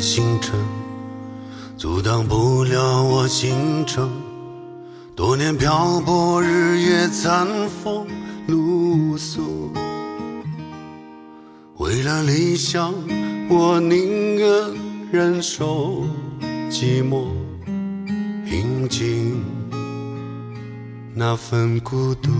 星辰，阻挡不了我行程。多年漂泊，日夜餐风露宿，为了理想，我宁愿忍受寂寞，平静那份孤独。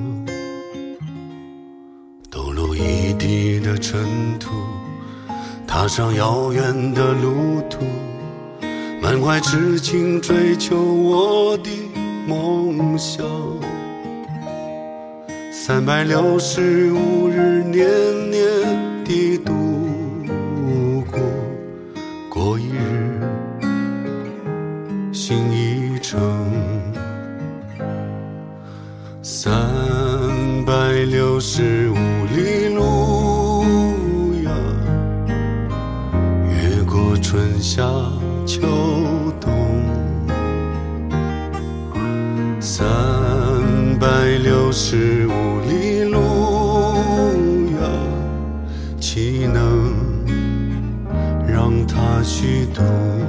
抖落一地的尘土，踏上遥远的路途，满怀痴情追求我的梦想。365日年年地度过，过一日心一程。365里路呀，越过春夏秋冬。365里路呀，岂能让它虚度？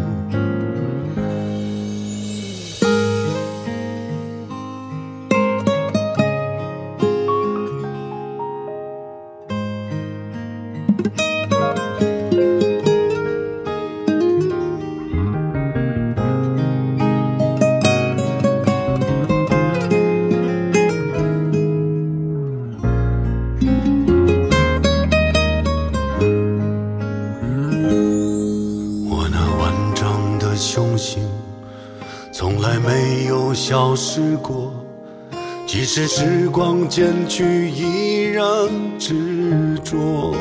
雄心从来没有消失过，即使时光渐去依然执着。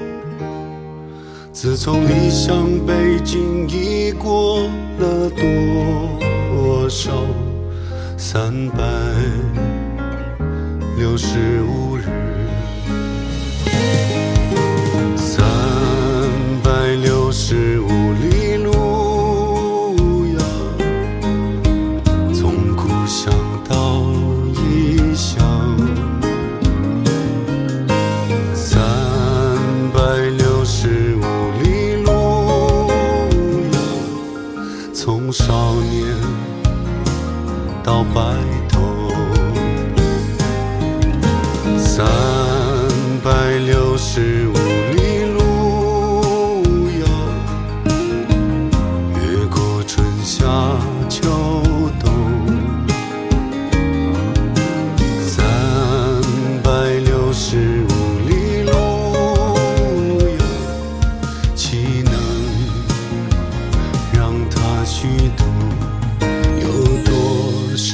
自从理想北京已过了多少365日，365里路从少年到白头，365里路呀，越过春夏秋冬。365里路呀，岂能让它虚度？有多少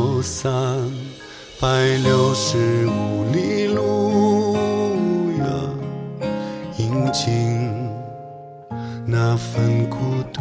365里路呀，饮尽那份孤独。